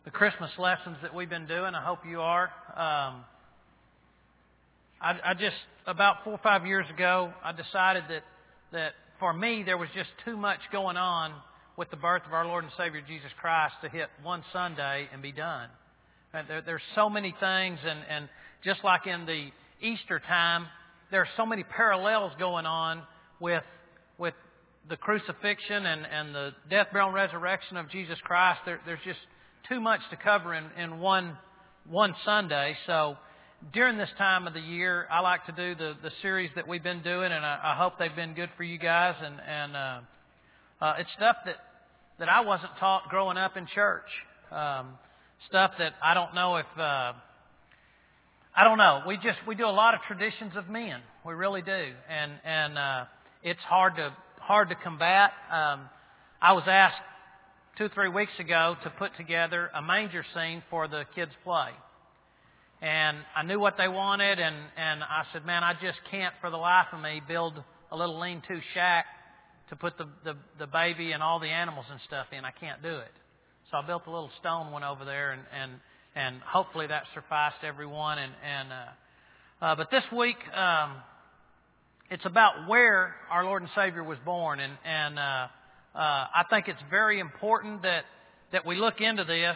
the Christmas lessons that we've been doing. I hope you are. I just, about 4 or 5 years ago, I decided that for me there was just too much going on with the birth of our Lord and Savior Jesus Christ to hit one Sunday and be done. There's so many things, and just like in the Easter time, there are so many parallels going on with the crucifixion and the death, burial, and resurrection of Jesus Christ. There's just too much to cover in one Sunday. So during this time of the year, I like to do the series that we've been doing, and I hope they've been good for you guys. And it's stuff that I wasn't taught growing up in church. Stuff that I don't know if I don't know. We do a lot of traditions of men. We really do, and it's hard to combat. I was asked 2 or 3 weeks ago to put together a manger scene for the kids' play. And I knew what they wanted, and I said, man, I just can't for the life of me build a little lean-to shack to put the baby and all the animals and stuff in. I can't do it. So I built a little stone one over there, and hopefully that sufficed everyone. But this week, it's about where our Lord and Savior was born, and I think it's very important that we look into this.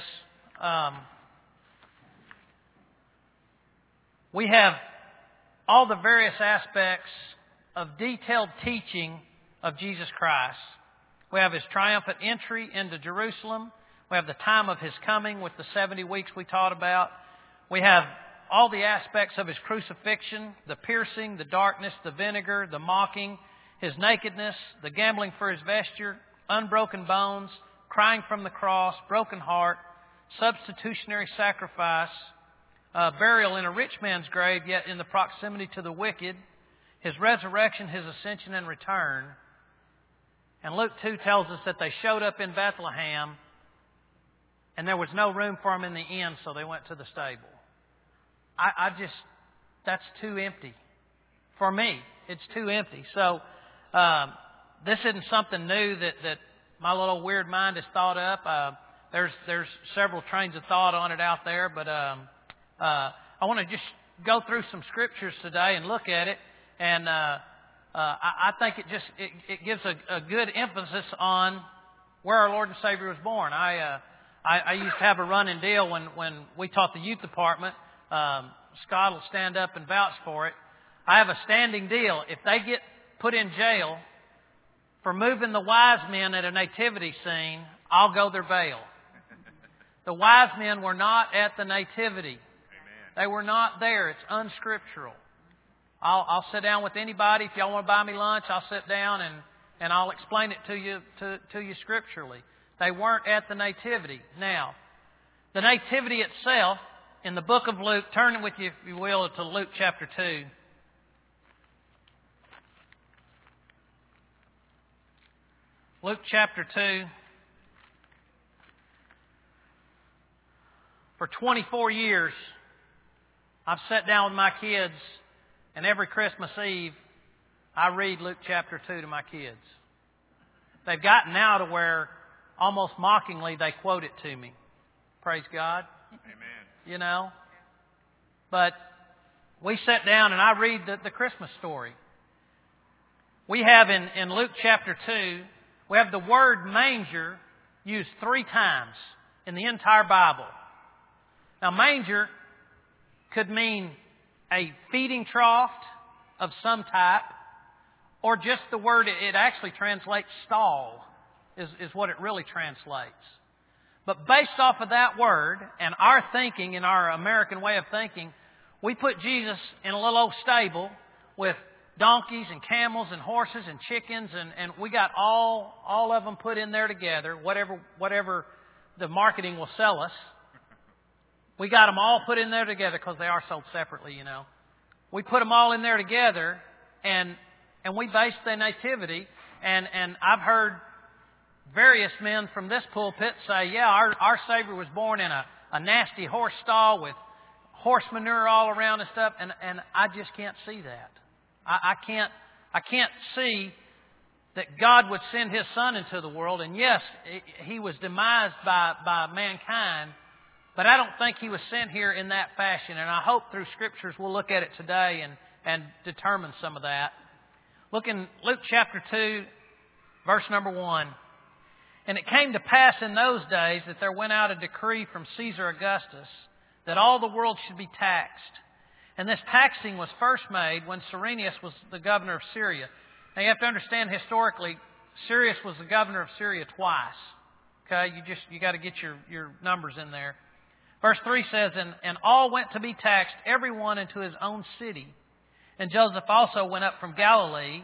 We have all the various aspects of detailed teaching of Jesus Christ. We have His triumphant entry into Jerusalem. We have the time of His coming with the 70 weeks we taught about. We have all the aspects of His crucifixion, the piercing, the darkness, the vinegar, the mocking, His nakedness, the gambling for His vesture, unbroken bones, crying from the cross, broken heart, substitutionary sacrifice, burial in a rich man's grave, yet in the proximity to the wicked, His resurrection, His ascension and return. And Luke 2 tells us that they showed up in Bethlehem, and there was no room for them in the inn, so they went to the stable. That's too empty. For me, it's too empty. So, this isn't something new that my little weird mind has thought up. There's several trains of thought on it out there, but I want to just go through some scriptures today and look at it, and I think it gives a good emphasis on where our Lord and Savior was born. I used to have a running deal when we taught the youth department. Scott will stand up and vouch for it. I have a standing deal. If they get put in jail for moving the wise men at a nativity scene, I'll go their bail. The wise men were not at the nativity. Amen. They were not there. It's unscriptural. I'll sit down with anybody. If y'all want to buy me lunch, I'll sit down and I'll explain it to you scripturally. They weren't at the nativity. Now, the nativity itself, in the book of Luke, turn with you, if you will, to Luke chapter 2. Luke chapter 2. For 24 years, I've sat down with my kids, and every Christmas Eve, I read Luke chapter 2 to my kids. They've gotten now to where, almost mockingly, they quote it to me. Praise God. Amen. You know? But we sat down and I read the Christmas story. We have in Luke chapter 2, we have the word manger used 3 times in the entire Bible. Now, manger could mean a feeding trough of some type, or just the word, it actually translates stall, is what it really translates. But based off of that word and our thinking, in our American way of thinking, we put Jesus in a little old stable with donkeys and camels and horses and chickens, and we got all of them put in there together, whatever the marketing will sell us. We got them all put in there together because they are sold separately, you know. We put them all in there together, and we based the nativity, and I've heard various men from this pulpit say, yeah, our Savior was born in a nasty horse stall with horse manure all around and stuff, and I just can't see that. I can't see that God would send His Son into the world, and yes, He was demised by mankind, But I don't think He was sent here in that fashion. And I hope through Scriptures we'll look at it today and determine some of that. Look in Luke chapter 2, verse number 1. And it came to pass in those days that there went out a decree from Caesar Augustus that all the world should be taxed. And this taxing was first made when Cyrenius was the governor of Syria. Now you have to understand historically, Cyrenius was the governor of Syria twice. Okay, you got to get your numbers in there. Verse 3 says, and all went to be taxed, every one into his own city. And Joseph also went up from Galilee,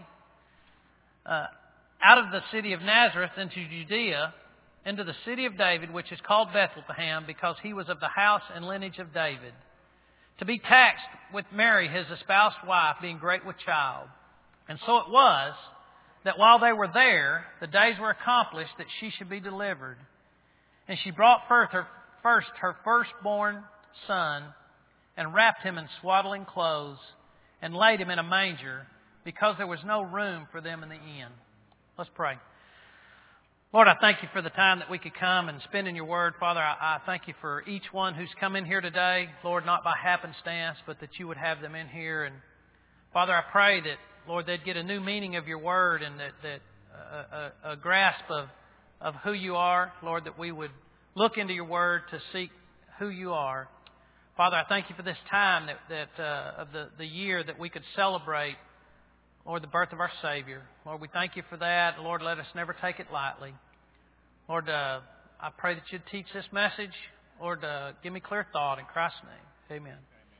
out of the city of Nazareth into Judea, into the city of David, which is called Bethlehem, because he was of the house and lineage of David, to be taxed with Mary, his espoused wife, being great with child. And so it was that while they were there, the days were accomplished that she should be delivered. And she brought forth her firstborn son, and wrapped him in swaddling clothes, and laid him in a manger, because there was no room for them in the inn. Let's pray. Lord, I thank You for the time that we could come and spend in Your Word. Father, I thank You for each one who's come in here today. Lord, not by happenstance, but that You would have them in here. And Father, I pray that, Lord, they'd get a new meaning of Your Word, and that a grasp of who You are. Lord, that we would look into Your Word to seek who You are. Father, I thank You for this time of the year that we could celebrate, Lord, the birth of our Savior. Lord, we thank You for that. Lord, let us never take it lightly. Lord, I pray that You'd teach this message. Lord, give me clear thought in Christ's name. Amen.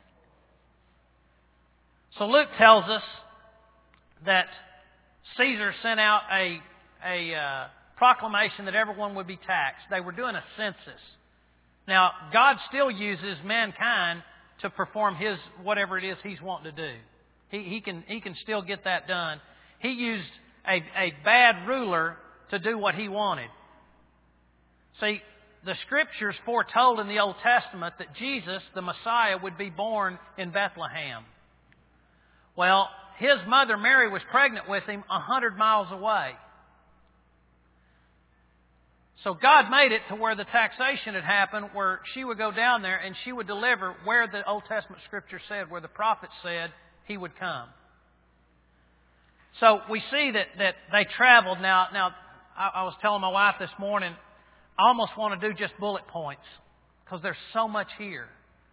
So Luke tells us that Caesar sent out a proclamation that everyone would be taxed. They were doing a census. Now, God still uses mankind to perform His whatever it is He's wanting to do. He can still get that done. He used a bad ruler to do what He wanted. See, the Scriptures foretold in the Old Testament that Jesus, the Messiah, would be born in Bethlehem. Well, His mother Mary was pregnant with Him 100 miles away. So God made it to where the taxation had happened, where she would go down there and she would deliver where the Old Testament Scripture said, where the prophet said He would come. So we see that they traveled. Now I was telling my wife this morning, I almost want to do just bullet points because there's so much here.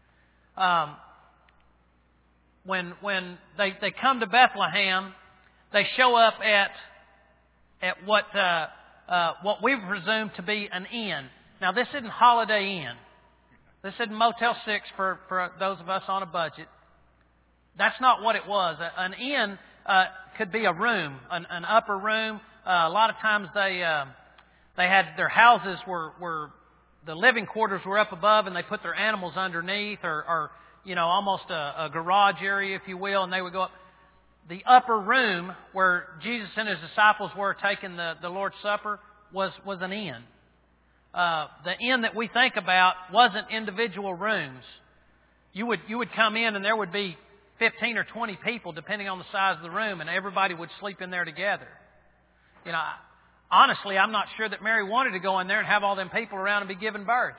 When they come to Bethlehem, they show up at what we presume to be an inn. Now this isn't Holiday Inn. This isn't Motel 6 for those of us on a budget. That's not what it was. An inn could be a room, an upper room. A lot of times they had their houses were the living quarters were up above, and they put their animals underneath, or almost a garage area, if you will, and they would go up. The upper room where Jesus and His disciples were taking the Lord's Supper was an inn. The inn that we think about wasn't individual rooms. You would come in and there would be 15 or 20 people, depending on the size of the room, and everybody would sleep in there together. Honestly, I'm not sure that Mary wanted to go in there and have all them people around and be giving birth,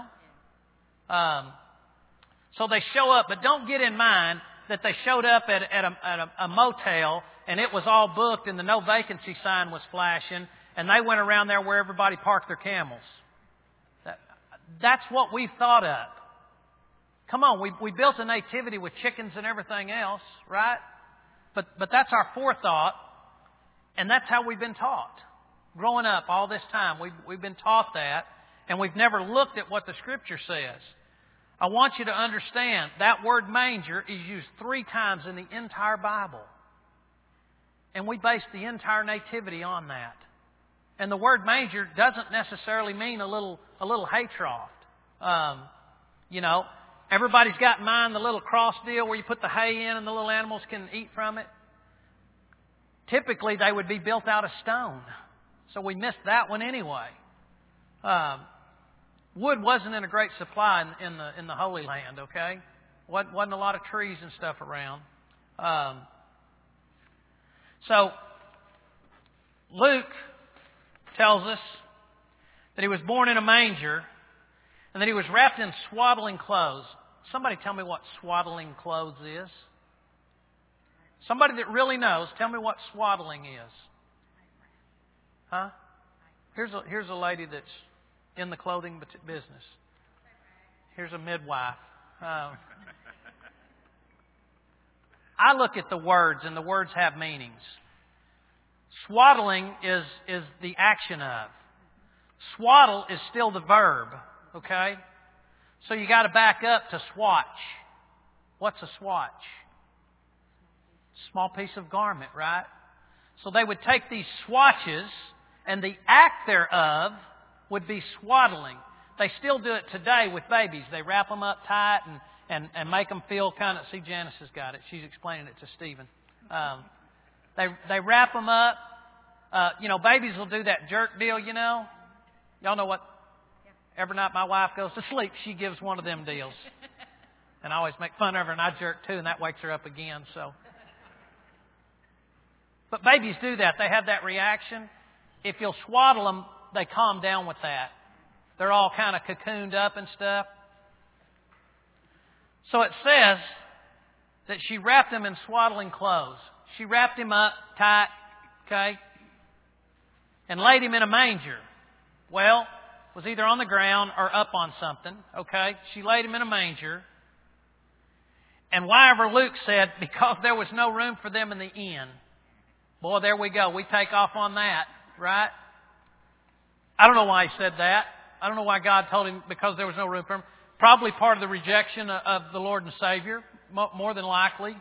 So they show up, but don't get in mind that they showed up at a motel and it was all booked and the no vacancy sign was flashing, and they went around there where everybody parked their camels. That's what we've thought of. Come on, we built a nativity with chickens and everything else, right? But that's our forethought, and that's how we've been taught. Growing up all this time, we've been taught that, and we've never looked at what the Scripture says. I want you to understand that word manger is used 3 times in the entire Bible. And we base the entire nativity on that. And the word manger doesn't necessarily mean a little hay trough. Everybody's got in mind the little cross deal where you put the hay in and the little animals can eat from it. Typically, they would be built out of stone. So we missed that one anyway. Wood wasn't in a great supply in the Holy Land, okay? Wasn't a lot of trees and stuff around. So Luke tells us that He was born in a manger. And that he was wrapped in swaddling clothes. Somebody tell me what swaddling clothes is. Somebody that really knows, tell me what swaddling is. Huh? Here's a lady that's in the clothing business. Here's a midwife. I look at the words, and the words have meanings. Swaddling is the action of. Swaddle is still the verb, okay? So you got to back up to swatch. What's a swatch? Small piece of garment, right? So they would take these swatches, and the act thereof would be swaddling. They still do it today with babies. They wrap them up tight and make them feel kind of... See, Janice has got it. She's explaining it to Stephen. They wrap them up. Babies will do that jerk deal, Y'all know what? Every night my wife goes to sleep, she gives one of them deals. And I always make fun of her, and I jerk too, and that wakes her up again. So, but babies do that. They have that reaction. If you'll swaddle them, they calm down with that. They're all kind of cocooned up and stuff. So it says that she wrapped him in swaddling clothes. She wrapped him up tight, okay, and laid him in a manger. Well, it was either on the ground or up on something, okay? She laid him in a manger. And wherever Luke said, because there was no room for them in the inn. Boy, there we go. We take off on that, right? I don't know why he said that. I don't know why God told him because there was no room for him. Probably part of the rejection of the Lord and Savior, more than likely.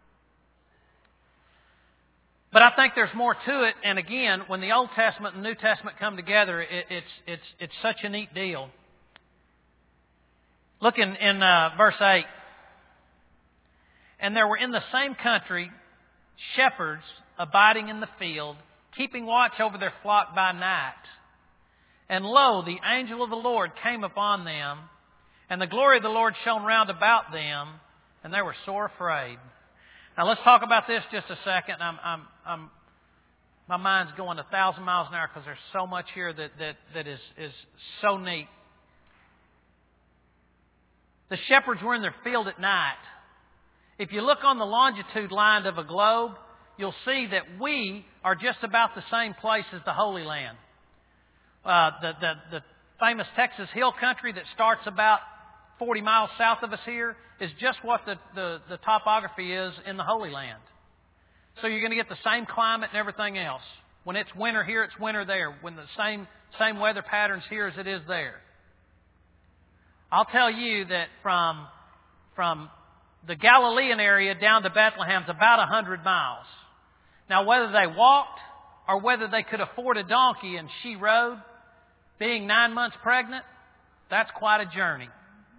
But I think there's more to it. And again, when the Old Testament and New Testament come together, it's such a neat deal. Look in verse 8. And there were in the same country shepherds abiding in the field, keeping watch over their flock by night. And lo, the angel of the Lord came upon them, and the glory of the Lord shone round about them, and they were sore afraid. Now let's talk about this just a second. My mind's going 1,000 miles an hour because there's so much here that is so neat. The shepherds were in their field at night. If you look on the longitude line of a globe, you'll see that we are just about the same place as the Holy Land. The famous Texas Hill Country that starts about 40 miles south of us here is just what the topography is in the Holy Land. So you're going to get the same climate and everything else. When it's winter here, it's winter there. When the same weather patterns here as it is there. I'll tell you that from the Galilean area down to Bethlehem is about 100 miles. Now, whether they walked or whether they could afford a donkey and she rode, being 9 months pregnant, that's quite a journey.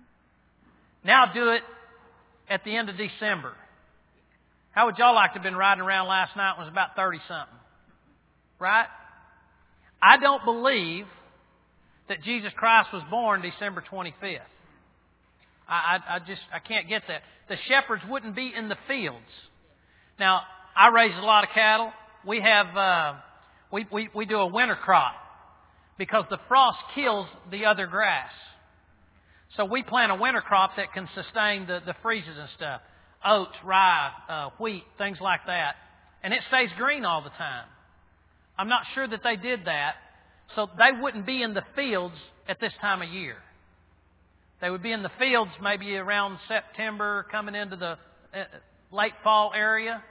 Now do it at the end of December. How would y'all like to have been riding around last night when it was about 30-something? Right? I don't believe that Jesus Christ was born December 25th. I can't get that. The shepherds wouldn't be in the fields. Now, I raise a lot of cattle. We have we do a winter crop because the frost kills the other grass. So we plant a winter crop that can sustain the freezes and stuff. Oats, rye, wheat, things like that. And it stays green all the time. I'm not sure that they did that. So they wouldn't be in the fields at this time of year. They would be in the fields maybe around September, coming into the late fall area.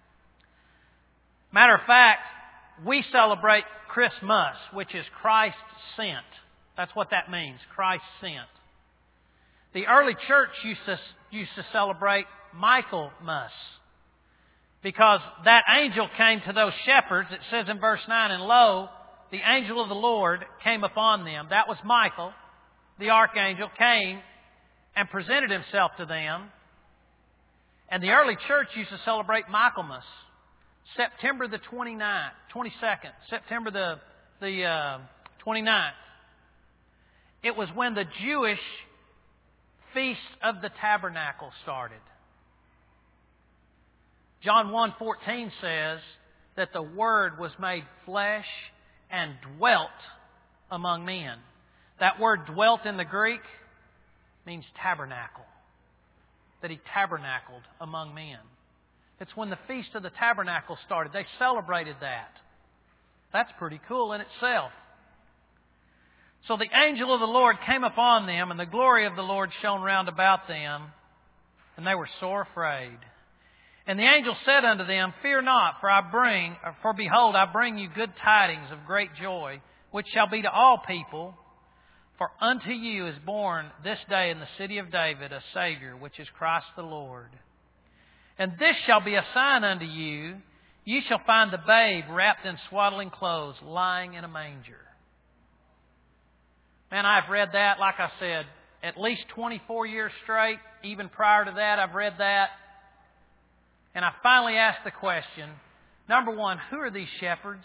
Matter of fact, we celebrate Christmas, which is Christ sent. That's what that means, Christ sent. The early church used to celebrate Michaelmas because that angel came to those shepherds. It says in verse 9, and lo, the angel of the Lord came upon them. That was Michael. The archangel came and presented himself to them. And the early church used to celebrate Michaelmas, September the 22nd, September the 29th. It was when the Jewish Feast of the Tabernacle started. John 1:14 says that the Word was made flesh and dwelt among men. That word dwelt in the Greek means tabernacle. That He tabernacled among men. It's when the Feast of the Tabernacle started. They celebrated that. That's pretty cool in itself. So the angel of the Lord came upon them, and the glory of the Lord shone round about them, and they were sore afraid. And the angel said unto them, Fear not, for behold, I bring you good tidings of great joy, which shall be to all people. For unto you is born this day in the city of David a Savior, which is Christ the Lord. And this shall be a sign unto you. You shall find the babe wrapped in swaddling clothes, lying in a manger. Man, I've read that, like I said, at least 24 years straight. Even prior to that, I've read that. And I finally asked the question, number one, who are these shepherds?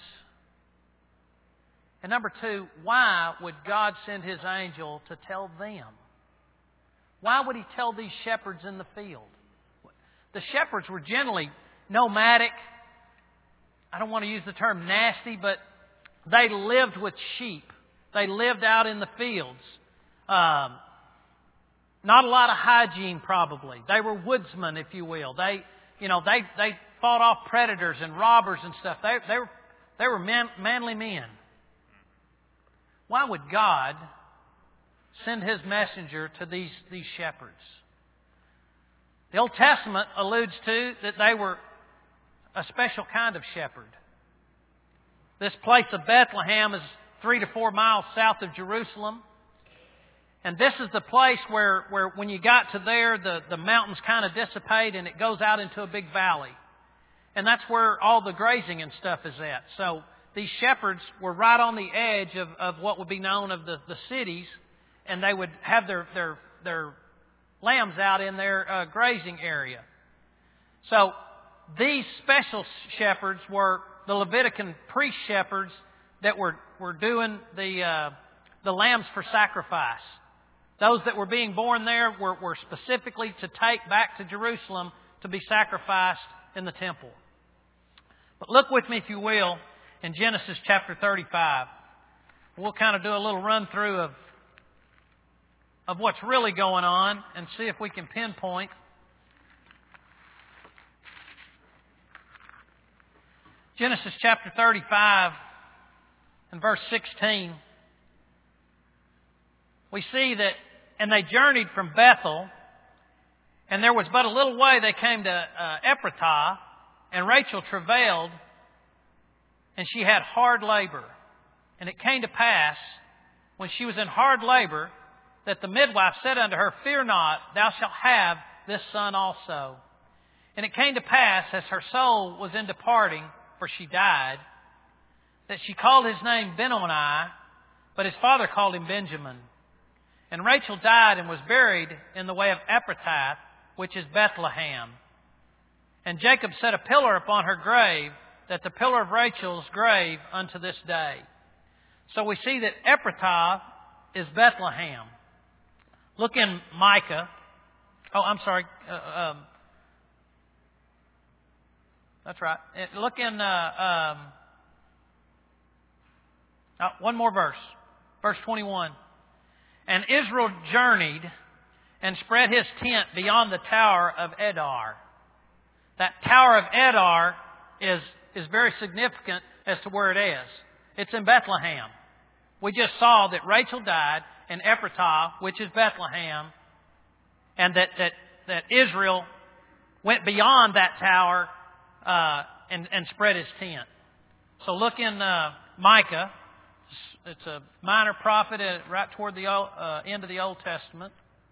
And number two, why would God send His angel to tell them? Why would He tell these shepherds in the field? The shepherds were generally nomadic. I don't want to use the term nasty, but they lived with sheep. They lived out in the fields. Not a lot of hygiene, probably. They were woodsmen, if you will. They fought off predators and robbers and stuff. They were manly men. Why would God send His messenger to these shepherds? The Old Testament alludes to that they were a special kind of shepherd. This place of Bethlehem is 3 to 4 miles south of Jerusalem. And this is the place where when you got to there, the mountains kind of dissipate and it goes out into a big valley. And that's where all the grazing and stuff is at. So these shepherds were right on the edge of what would be known of the cities, and they would have their lambs out in their grazing area. So these special shepherds were the Levitican priest shepherds that were doing the lambs for sacrifice. Those that were being born there were specifically to take back to Jerusalem to be sacrificed in the temple. But look with me, if you will, in Genesis chapter 35. We'll kind of do a little run through of what's really going on and see if we can pinpoint. Genesis chapter 35 and verse 16. We see that, and they journeyed from Bethel, and there was but a little way they came to Ephratah, and Rachel travailed, and she had hard labor. And it came to pass, when she was in hard labor, that the midwife said unto her, Fear not, thou shalt have this son also. And it came to pass, as her soul was in departing, for she died, that she called his name Benoni, but his father called him Benjamin. And Rachel died and was buried in the way of Ephrathah, which is Bethlehem. And Jacob set a pillar upon her grave, that the pillar of Rachel's grave unto this day. So we see that Ephrathah is Bethlehem. Look in Micah. That's right. Look in one more verse. Verse 21. And Israel journeyed and spread his tent beyond the tower of Edar. That tower of Edar is very significant as to where it is. It's in Bethlehem. We just saw that Rachel died in Ephratah, which is Bethlehem, and that Israel went beyond that tower and spread his tent. So look in Micah. It's a minor prophet right toward the end of the Old Testament.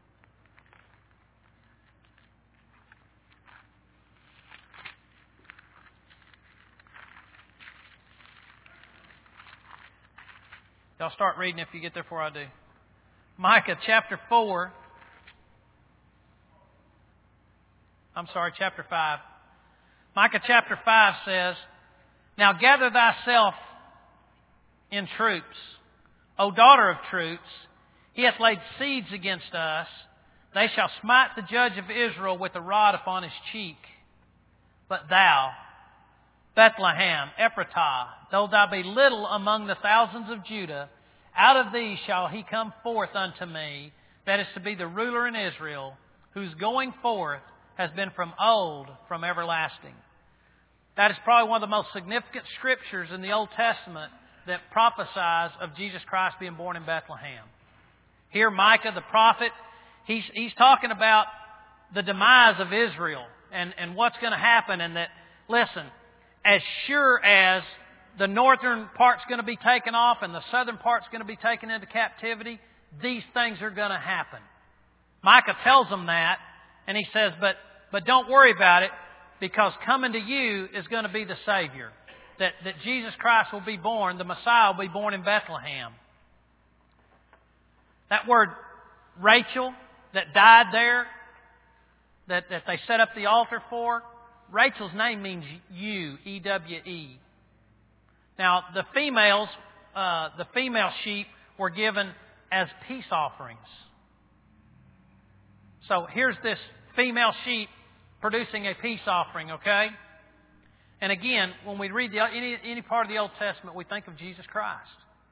Y'all start reading if you get there before I do. Micah chapter 4. Chapter 5. Micah chapter 5 says, Now gather thyself in troops, O daughter of troops. He hath laid siege against us. They shall smite the judge of Israel with a rod upon his cheek. But thou, Bethlehem, Ephratah, though thou be little among the thousands of Judah, Out of these shall he come forth unto me, that is to be the ruler in Israel, whose going forth has been from old, from everlasting. That is probably one of the most significant scriptures in the Old Testament that prophesies of Jesus Christ being born in Bethlehem. Here Micah the prophet, he's talking about the demise of Israel and what's going to happen, and that, listen, as sure as the northern part's going to be taken off and the southern part's going to be taken into captivity, these things are going to happen. Micah tells them that, and he says, but don't worry about it, because coming to you is going to be the Savior. That Jesus Christ will be born, the Messiah will be born in Bethlehem. That word Rachel that died there, that they set up the altar for, Rachel's name means ewe, E-W-E. Now, the female sheep were given as peace offerings. So here's this female sheep producing a peace offering, okay? And again, when we read any part of the Old Testament, we think of Jesus Christ.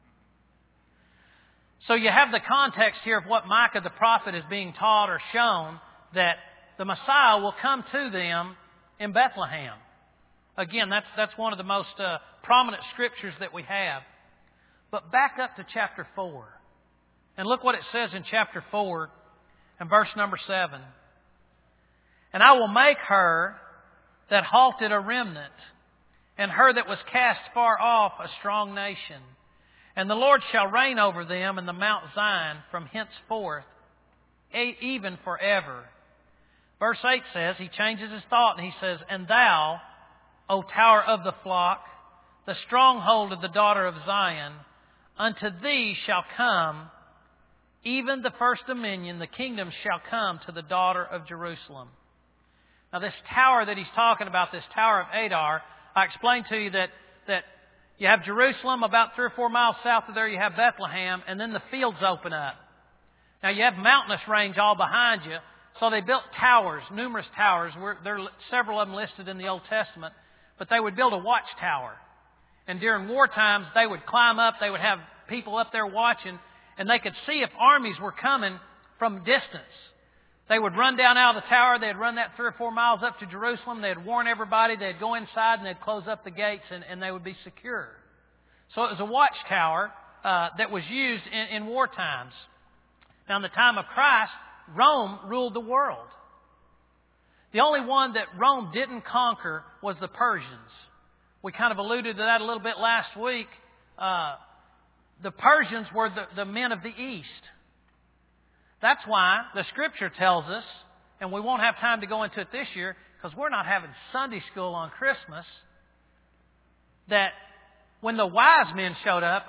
So you have the context here of what Micah the prophet is being taught or shown, that the Messiah will come to them in Bethlehem. Again, that's one of the most prominent scriptures that we have. But back up to chapter 4. And look what it says in chapter 4 and verse number 7. And I will make her that halted a remnant, and her that was cast far off a strong nation. And the Lord shall reign over them in the Mount Zion from henceforth, even forever. Verse 8 says, he changes his thought and he says, And thou, O tower of the flock, the stronghold of the daughter of Zion, unto thee shall come, even the first dominion, the kingdom shall come to the daughter of Jerusalem. Now this tower that he's talking about, this Tower of Adar, I explained to you that you have Jerusalem, about 3 or 4 miles south of there you have Bethlehem, and then the fields open up. Now you have mountainous range all behind you, so they built towers, numerous towers. There are several of them listed in the Old Testament, but they would build a watchtower. And during war times, they would climb up, they would have people up there watching, and they could see if armies were coming from distance. They would run down out of the tower, they'd run that 3 or 4 miles up to Jerusalem, they'd warn everybody, they'd go inside and they'd close up the gates and they would be secure. So it was a watchtower that was used in war times. Now in the time of Christ, Rome ruled the world. The only one that Rome didn't conquer was the Persians. We kind of alluded to that a little bit last week. The Persians were the men of the East. That's why the Scripture tells us, and we won't have time to go into it this year because we're not having Sunday school on Christmas, that when the wise men showed up,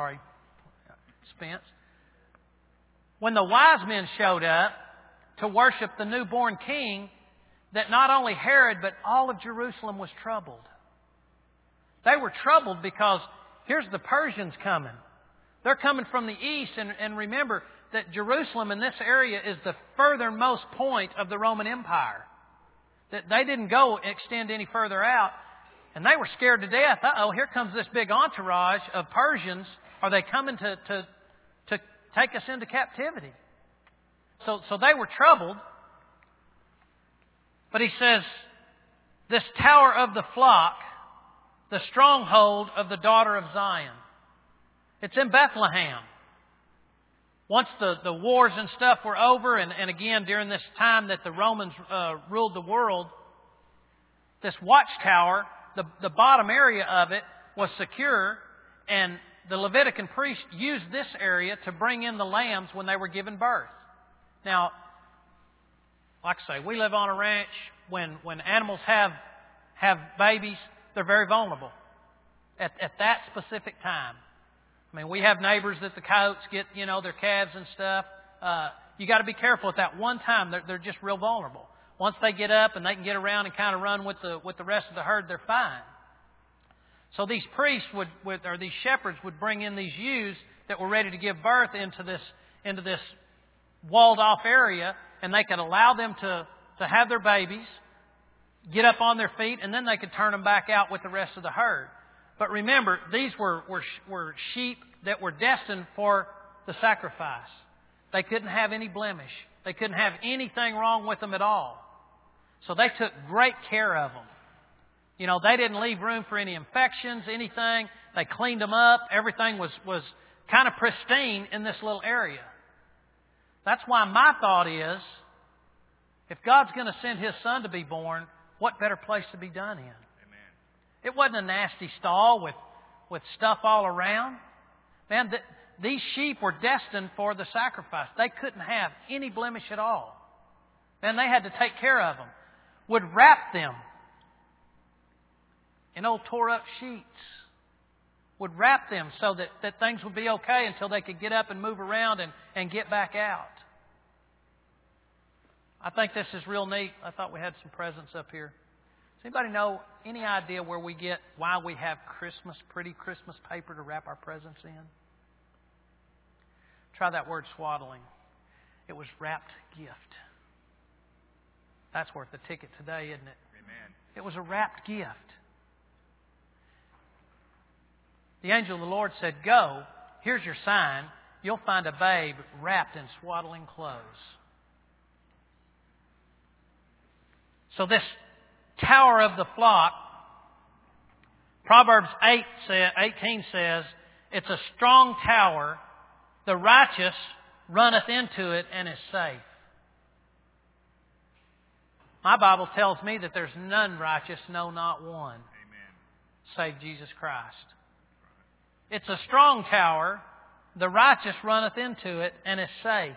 when the wise men showed up to worship the newborn king, that not only Herod but all of Jerusalem was troubled. They were troubled because here's the Persians coming. They're coming from the east, and remember that Jerusalem in this area is the furthermost point of the Roman Empire. That they didn't extend any further out, and they were scared to death. Here comes this big entourage of Persians. Are they coming to take us into captivity? So they were troubled. But he says, this tower of the flock, the stronghold of the daughter of Zion. It's in Bethlehem. Once the wars and stuff were over, and again during this time that the Romans ruled the world, this watchtower, the bottom area of it was secure, and the Levitican priests used this area to bring in the lambs when they were given birth. Now, like I say, we live on a ranch. When animals have babies, they're very vulnerable at that specific time. I mean, we have neighbors that the coyotes get, their calves and stuff. You got to be careful at that one time. They're just real vulnerable. Once they get up and they can get around and kind of run with the rest of the herd, they're fine. So these priests or these shepherds would bring in these ewes that were ready to give birth into this walled off area, and they could allow them to have their babies, get up on their feet, and then they could turn them back out with the rest of the herd. But remember, these were sheep that were destined for the sacrifice. They couldn't have any blemish. They couldn't have anything wrong with them at all. So they took great care of them. You know, they didn't leave room for any infections, anything. They cleaned them up. Everything was kind of pristine in this little area. That's why my thought is, if God's going to send His Son to be born, what better place to be done in? Amen. It wasn't a nasty stall with stuff all around. Man, these sheep were destined for the sacrifice. They couldn't have any blemish at all. Man, they had to take care of them. Would wrap them in old tore up sheets. Would wrap them so that things would be okay until they could get up and move around and get back out. I think this is real neat. I thought we had some presents up here. Does anybody know any idea why we have pretty Christmas paper to wrap our presents in? Try that word, swaddling. It was wrapped gift. That's worth the ticket today, isn't it? Amen. It was a wrapped gift. The angel of the Lord said, "Go, here's your sign. You'll find a babe wrapped in swaddling clothes." So this tower of the flock, Proverbs 18 says, it's a strong tower. The righteous runneth into it and is safe. My Bible tells me that there's none righteous, no, not one, Amen. save Jesus Christ. It's a strong tower. The righteous runneth into it and is safe.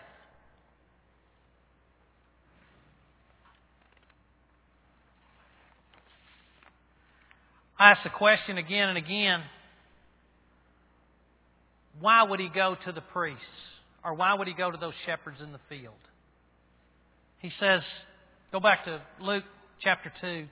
I ask the question again and again, why would He go to the priests? Or why would He go to those shepherds in the field? He says, go back to Luke chapter 2.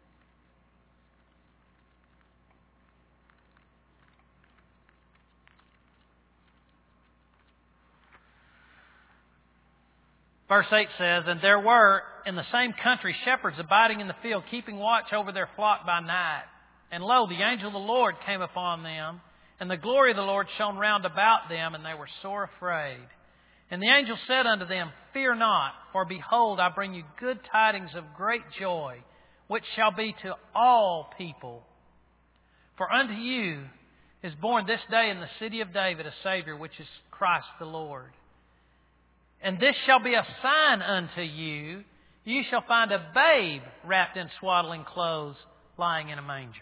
Verse 8 says, "And there were in the same country shepherds abiding in the field, keeping watch over their flock by night. And lo, the angel of the Lord came upon them, and the glory of the Lord shone round about them, and they were sore afraid. And the angel said unto them, Fear not, for behold, I bring you good tidings of great joy, which shall be to all people. For unto you is born this day in the city of David a Savior, which is Christ the Lord. And this shall be a sign unto you. You shall find a babe wrapped in swaddling clothes, lying in a manger."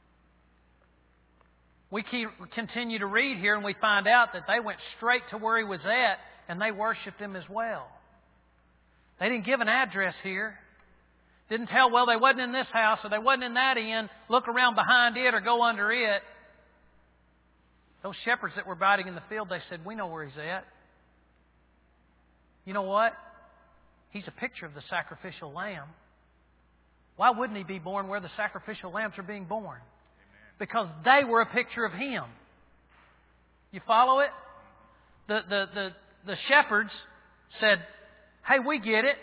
We continue to read here and we find out that they went straight to where He was at and they worshipped Him as well. They didn't give an address here. Didn't tell, well, they wasn't in this house or they wasn't in that inn. Look around behind it or go under it. Those shepherds that were abiding in the field, they said, we know where He's at. You know what? He's a picture of the sacrificial lamb. Why wouldn't He be born where the sacrificial lambs are being born? Because they were a picture of Him. You follow it? The shepherds said, hey, we get it.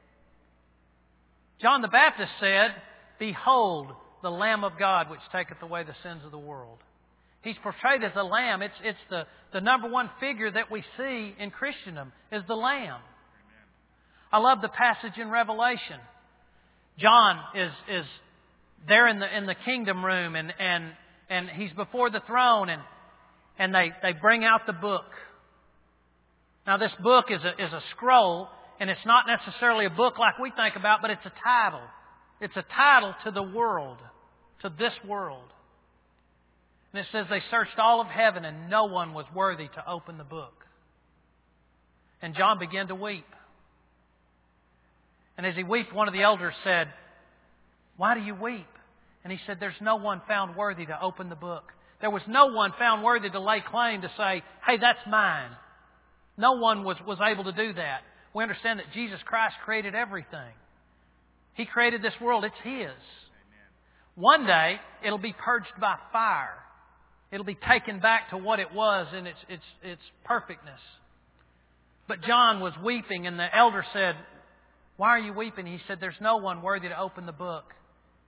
John the Baptist said, Behold, the Lamb of God, which taketh away the sins of the world. He's portrayed as a lamb. It's the number one figure that we see in Christendom is the Lamb. Amen. I love the passage in Revelation. John is there in the kingdom room and he's before the throne and they bring out the book. Now this book is a scroll, and it's not necessarily a book like we think about, but it's a title. It's a title to the world, to this world. And it says they searched all of heaven and no one was worthy to open the book. And John began to weep. And as he wept, one of the elders said, Why do you weep? And he said, There's no one found worthy to open the book. There was no one found worthy to lay claim to say, hey, that's mine. No one was able to do that. We understand that Jesus Christ created everything. He created this world. It's His. Amen. One day, it'll be purged by fire. It'll be taken back to what it was in its perfectness. But John was weeping, and the elder said, Why are you weeping? He said, There's no one worthy to open the book.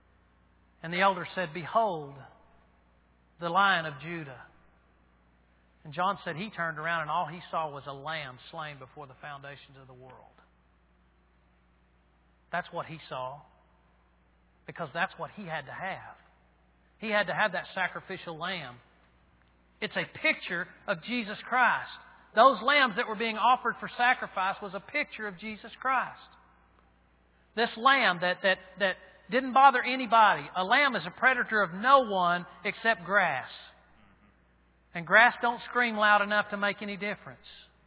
And the elder said, Behold, the Lion of Judah. And John said he turned around and all he saw was a lamb slain before the foundations of the world. That's what he saw. Because that's what he had to have. He had to have that sacrificial lamb. It's a picture of Jesus Christ. Those lambs that were being offered for sacrifice was a picture of Jesus Christ. This lamb that didn't bother anybody. A lamb is a predator of no one except grass. And grass don't scream loud enough to make any difference.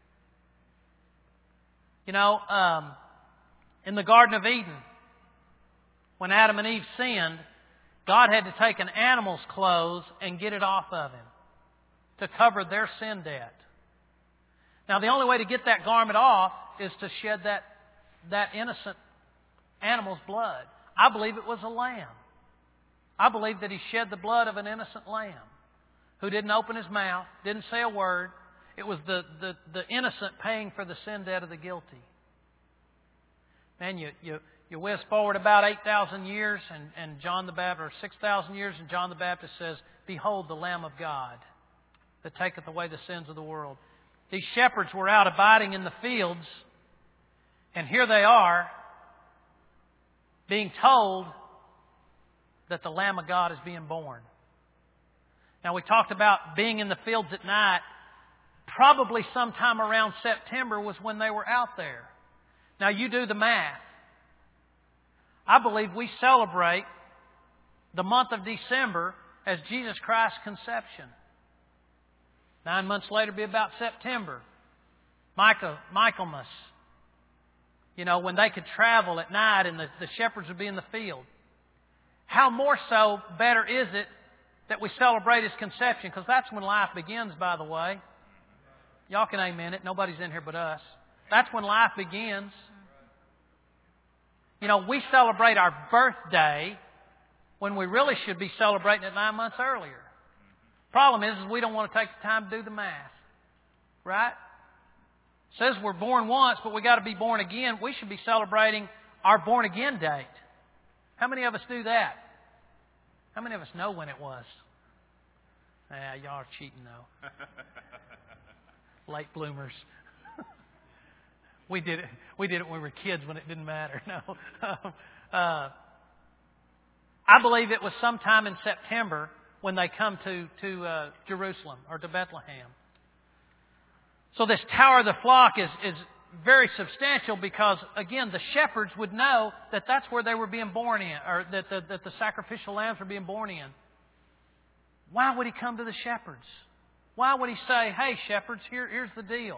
You know, in the Garden of Eden, when Adam and Eve sinned, God had to take an animal's clothes and get it off of him to cover their sin debt. Now, the only way to get that garment off is to shed that innocent animal's blood. I believe it was a lamb. I believe that he shed the blood of an innocent lamb who didn't open his mouth, didn't say a word. It was the innocent paying for the sin debt of the guilty. Man, you whiz forward about 8,000 years and John the Baptist, or 6,000 years, and John the Baptist says, "Behold the Lamb of God that taketh away the sins of the world." These shepherds were out abiding in the fields, and here they are being told that the Lamb of God is being born. Now, we talked about being in the fields at night. Probably sometime around September was when they were out there. Now, you do the math. I believe we celebrate the month of December as Jesus Christ's conception. 9 months later will be about September. Michaelmas. You know, when they could travel at night and the shepherds would be in the field. How more so better is it that we celebrate His conception? Because that's when life begins, by the way. Y'all can amen it. Nobody's in here but us. That's when life begins. You know, we celebrate our birthday when we really should be celebrating it 9 months earlier. Problem is we don't want to take the time to do the math. Right? It says we're born once, but we got to be born again. We should be celebrating our born again date. How many of us do that? How many of us know when it was? Y'all are cheating though. Late bloomers. We did it when we were kids when it didn't matter. No. I believe it was sometime in September when they come to Jerusalem or to Bethlehem. So this Tower of the Flock is very substantial because, again, the shepherds would know that that's where they were being born in, or that the sacrificial lambs were being born in. Why would He come to the shepherds? Why would He say, "Hey, shepherds, here's the deal.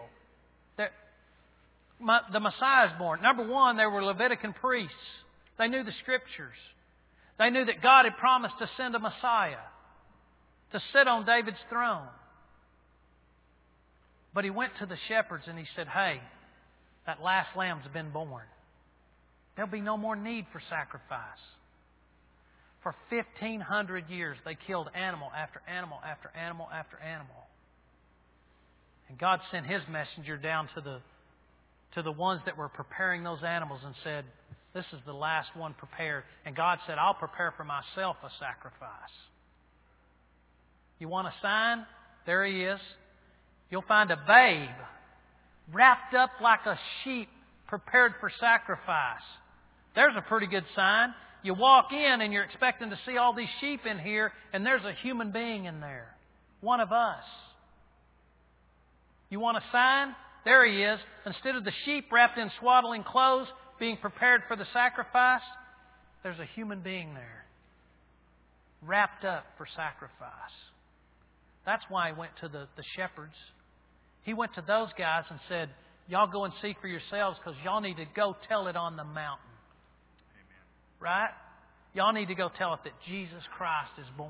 The Messiah is born." Number one, they were Levitican priests. They knew the Scriptures. They knew that God had promised to send a Messiah to sit on David's throne. But He went to the shepherds and He said, "Hey, that last lamb's been born. There'll be no more need for sacrifice." For 1,500 years, they killed animal after animal after animal after animal. And God sent His messenger down to the ones that were preparing those animals and said, "This is the last one prepared." And God said, "I'll prepare for myself a sacrifice." You want a sign? There He is. You'll find a babe wrapped up like a sheep prepared for sacrifice. There's a pretty good sign. You walk in and you're expecting to see all these sheep in here, and there's a human being in there. One of us. You want a sign? There He is. Instead of the sheep wrapped in swaddling clothes being prepared for the sacrifice, there's a human being there. Wrapped up for sacrifice. That's why He went to the shepherds. He went to those guys and said, "Y'all go and see for yourselves because y'all need to go tell it on the mountain." Amen. Right? Y'all need to go tell it that Jesus Christ is born.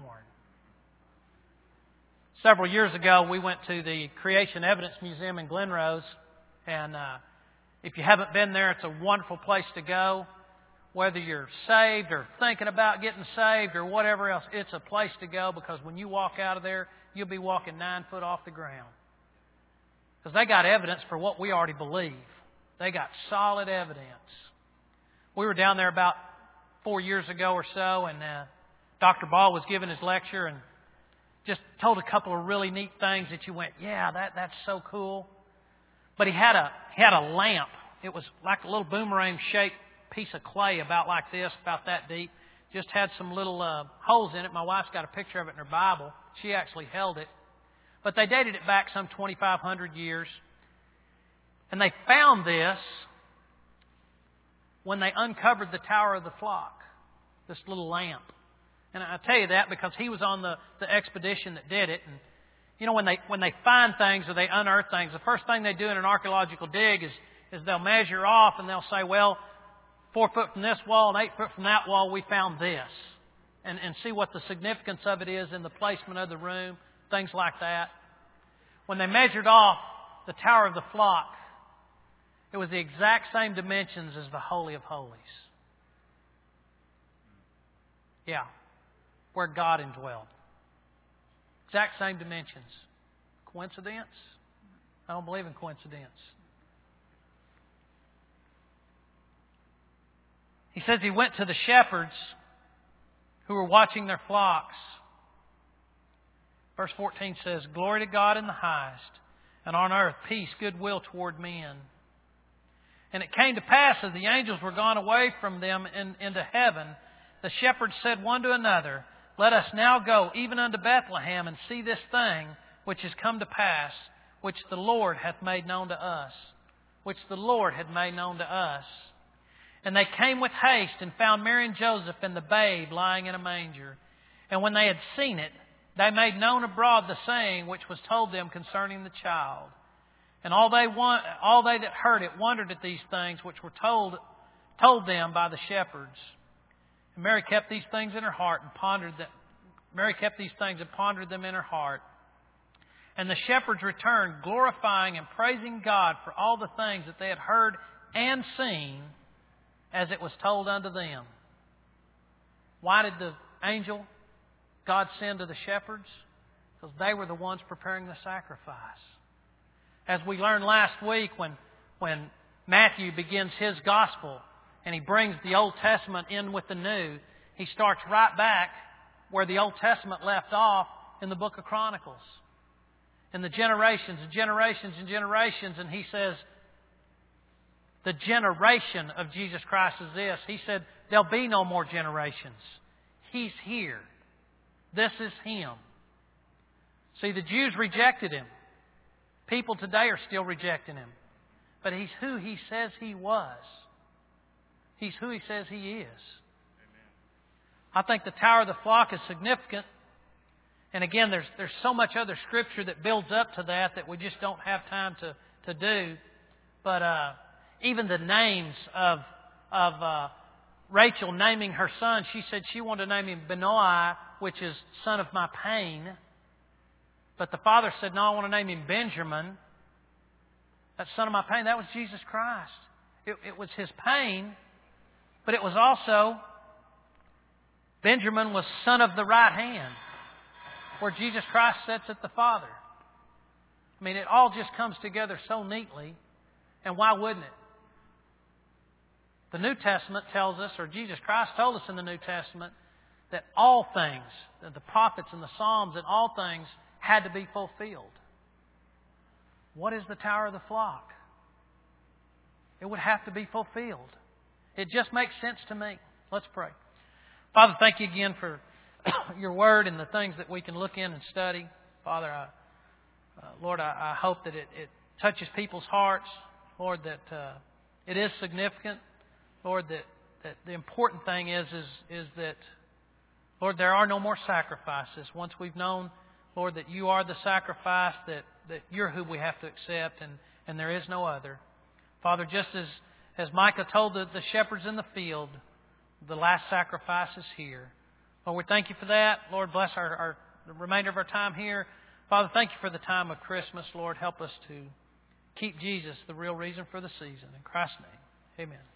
Several years ago, we went to the Creation Evidence Museum in Glen Rose. And if you haven't been there, it's a wonderful place to go. Whether you're saved or thinking about getting saved or whatever else, it's a place to go because when you walk out of there, you'll be walking 9 foot off the ground. Because they got evidence for what we already believe. They got solid evidence. We were down there about 4 years ago or so, and Dr. Ball was giving his lecture, and just told a couple of really neat things that you went, yeah, that's so cool. But he had a lamp. It was like a little boomerang-shaped piece of clay about like this, about that deep. Just had some little holes in it. My wife's got a picture of it in her Bible. She actually held it. But they dated it back some 2,500 years. And they found this when they uncovered the Tower of the Flock, this little lamp. And I tell you that because he was on the expedition that did it. And you know, when they find things or they unearth things, the first thing they do in an archaeological dig is they'll measure off and they'll say, well, 4 foot from this wall and 8 foot from that wall, we found this. And see what the significance of it is in the placement of the room, things like that. When they measured off the Tower of the Flock, it was the exact same dimensions as the Holy of Holies. Yeah, where God indwelled. Exact same dimensions. Coincidence? I don't believe in coincidence. He says he went to the shepherds who were watching their flocks. Verse 14 says, "Glory to God in the highest, and on earth peace, goodwill toward men. And it came to pass, as the angels were gone away from them into heaven, the shepherds said one to another, Let us now go even unto Bethlehem, and see this thing which is come to pass, which the Lord hath made known to us." Which the Lord had made known to us. "And they came with haste, and found Mary and Joseph and the babe lying in a manger. And when they had seen it, they made known abroad the saying which was told them concerning the child. And all they that heard it wondered at these things which were told them by the shepherds. And Mary kept these things in her heart and pondered them. Mary kept these things and pondered them in her heart. And the shepherds returned, glorifying and praising God for all the things that they had heard and seen, as it was told unto them." Why did the angel God send to the shepherds? Because they were the ones preparing the sacrifice. As we learned last week when Matthew begins his gospel and he brings the Old Testament in with the New, he starts right back where the Old Testament left off in the book of Chronicles. In the generations and generations and generations, and he says, the generation of Jesus Christ is this. He said, there'll be no more generations. He's here. This is Him. See, the Jews rejected Him. People today are still rejecting Him. But He's who He says He was. He's who He says He is. Amen. I think the Tower of the Flock is significant. And again, there's so much other Scripture that builds up to that we just don't have time to do. But even the names of Rachel naming her son, she said she wanted to name him Benoi, which is son of my pain. But the father said, no, I want to name him Benjamin. That's son of my pain. That was Jesus Christ. It was His pain, but it was also Benjamin was son of the right hand, where Jesus Christ sits at the Father. I mean, it all just comes together so neatly. And why wouldn't it? The New Testament tells us, or Jesus Christ told us in the New Testament, that all things, that the prophets and the Psalms and all things had to be fulfilled. What is the Tower of the Flock? It would have to be fulfilled. It just makes sense to me. Let's pray. Father, thank you again for Your Word and the things that we can look in and study. Father, Lord, I hope that it touches people's hearts. Lord, that it is significant. Lord, that the important thing is that, Lord, there are no more sacrifices. Once we've known, Lord, that You are the sacrifice, that You're who we have to accept, and there is no other. Father, just as Micah told the shepherds in the field, the last sacrifice is here. Lord, we thank You for that. Lord, bless the remainder of our time here. Father, thank You for the time of Christmas. Lord, help us to keep Jesus the real reason for the season. In Christ's name, amen.